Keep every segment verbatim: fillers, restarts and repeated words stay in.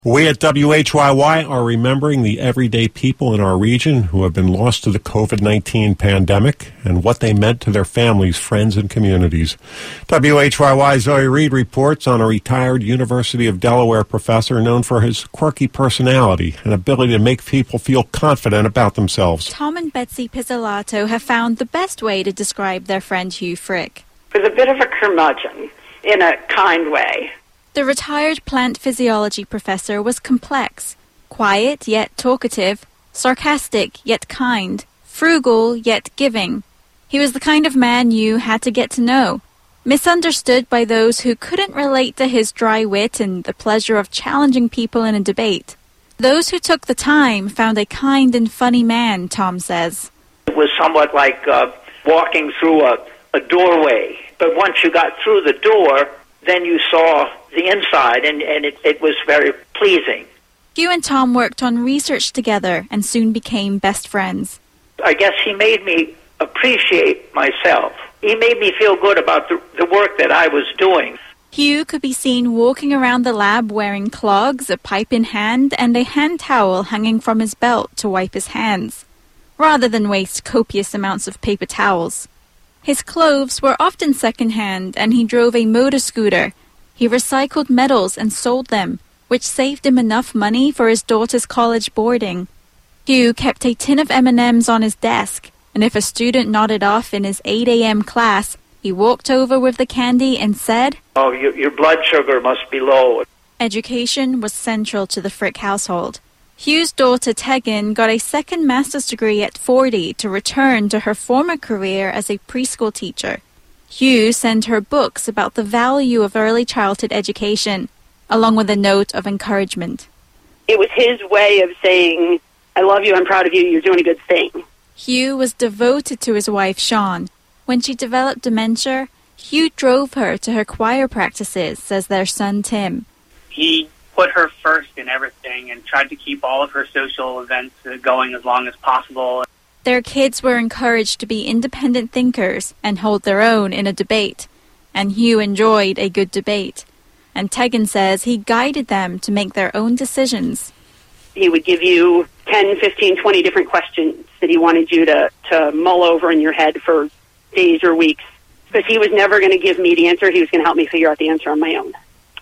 We at W H Y Y are remembering the everyday people in our region who have been lost to the COVID nineteen pandemic and what they meant to their families, friends, and communities. W H Y Y's Zoe Reed reports on a retired University of Delaware professor known for his quirky personality and ability to make people feel confident about themselves. Tom and Betsy Pizzolatto have found the best way to describe their friend Hugh Frick. He was a bit of a curmudgeon in a kind way. The retired plant physiology professor was complex, quiet yet talkative, sarcastic yet kind, frugal yet giving. He was the kind of man you had to get to know, misunderstood by those who couldn't relate to his dry wit and the pleasure of challenging people in a debate. Those who took the time found a kind and funny man, Tom says. It was somewhat like uh, walking through a, a doorway, but once you got through the door, then you saw the inside, and, and it, it was very pleasing. Hugh and Tom worked on research together and soon became best friends. I guess he made me appreciate myself. He made me feel good about the, the work that I was doing. Hugh could be seen walking around the lab wearing clogs, a pipe in hand, and a hand towel hanging from his belt to wipe his hands, rather than waste copious amounts of paper towels. His clothes were often second-hand, and he drove a motor scooter. He recycled metals and sold them, which saved him enough money for his daughter's college boarding. Hugh kept a tin of M and M's on his desk, and if a student nodded off in his eight a.m. class, he walked over with the candy and said, "Oh, your, your blood sugar must be low." Education was central to the Frick household. Hugh's daughter Tegan got a second master's degree at forty to return to her former career as a preschool teacher. Hugh sent her books about the value of early childhood education, along with a note of encouragement. It was his way of saying, I love you, I'm proud of you, you're doing a good thing. Hugh was devoted to his wife, Shawn. When she developed dementia, Hugh drove her to her choir practices, says their son, Tim. He put her first in everything and tried to keep all of her social events going as long as possible. Their kids were encouraged to be independent thinkers and hold their own in a debate, and Hugh enjoyed a good debate. And Tegan says he guided them to make their own decisions. He would give you ten, fifteen, twenty different questions that he wanted you to, to mull over in your head for days or weeks. Because he was never going to give me the answer. He was going to help me figure out the answer on my own.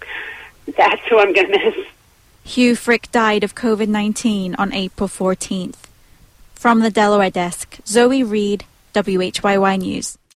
That's who I'm going to miss. Hugh Frick died of COVID nineteen on April fourteenth. From the Delaware desk, Zoe Reed, W H Y Y News.